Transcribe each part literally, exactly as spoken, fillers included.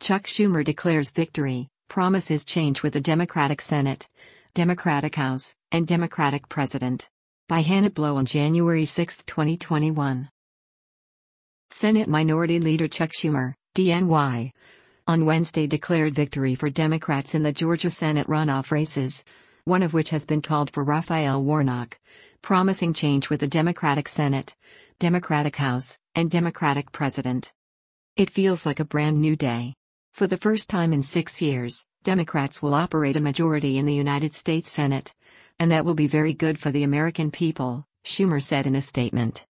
Chuck Schumer declares victory, promises change with the Democratic Senate, Democratic House, and Democratic President. By Hannah Blow on January sixth, twenty twenty-one. Senate Minority Leader Chuck Schumer, D N Y, on Wednesday declared victory for Democrats in the Georgia Senate runoff races, one of which has been called for Raphael Warnock, promising change with the Democratic Senate, Democratic House, and Democratic President. It feels like a brand new day. For the first time in six years, Democrats will operate a majority in the United States Senate, and that will be very good for the American people, Schumer said in a statement.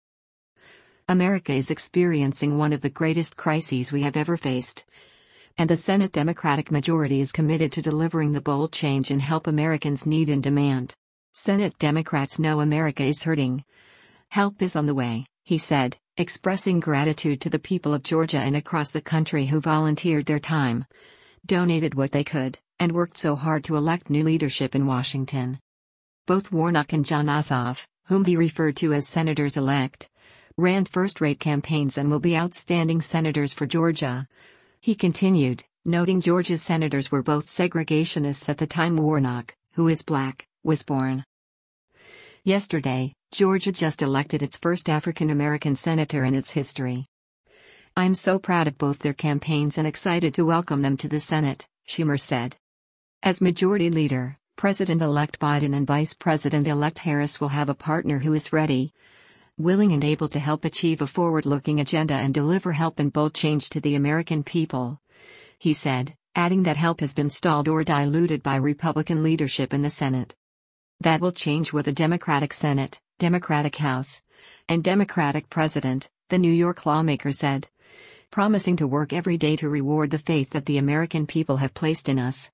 America is experiencing one of the greatest crises we have ever faced, and the Senate Democratic majority is committed to delivering the bold change and help Americans need and demand. Senate Democrats know America is hurting. Help is on the way, he said, expressing gratitude to the people of Georgia and across the country who volunteered their time, donated what they could, and worked so hard to elect new leadership in Washington. Both Warnock and Jon Ossoff, whom he referred to as senators-elect, ran first-rate campaigns and will be outstanding senators for Georgia. He continued, noting Georgia's senators were both segregationists at the time Warnock, who is black, was born. Yesterday, Georgia just elected its first African-American senator in its history. I'm so proud of both their campaigns and excited to welcome them to the Senate, Schumer said. As Majority Leader, President-elect Biden and Vice President-elect Harris will have a partner who is ready, willing and able to help achieve a forward-looking agenda and deliver help and bold change to the American people, he said, adding that help has been stalled or diluted by Republican leadership in the Senate. That will change with a Democratic Senate, Democratic House, and Democratic President, the New York lawmaker said, promising to work every day to reward the faith that the American people have placed in us.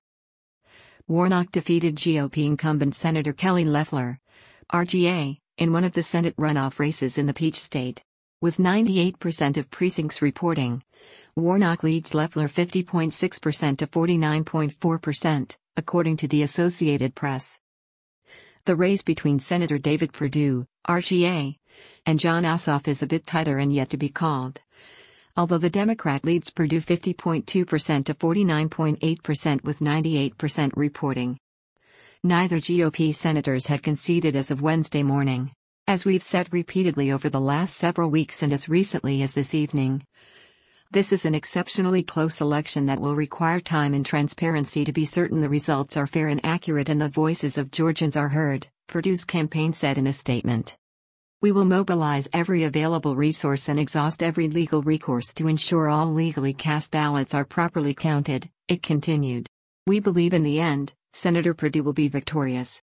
Warnock defeated G O P incumbent Senator Kelly Loeffler, R G A, in one of the Senate runoff races in the Peach State. With ninety-eight percent of precincts reporting, Warnock leads Loeffler fifty point six percent to forty-nine point four percent, according to the Associated Press. The race between Senator David Perdue, R G A, and Jon Ossoff is a bit tighter and yet to be called. Although the Democrat leads Perdue fifty point two percent to forty-nine point eight percent with ninety-eight percent reporting. Neither G O P senators had conceded as of Wednesday morning, as we've said repeatedly over the last several weeks and as recently as this evening. This is an exceptionally close election that will require time and transparency to be certain the results are fair and accurate and the voices of Georgians are heard, Perdue's campaign said in a statement. We will mobilize every available resource and exhaust every legal recourse to ensure all legally cast ballots are properly counted, it continued. We believe in the end, Senator Perdue will be victorious.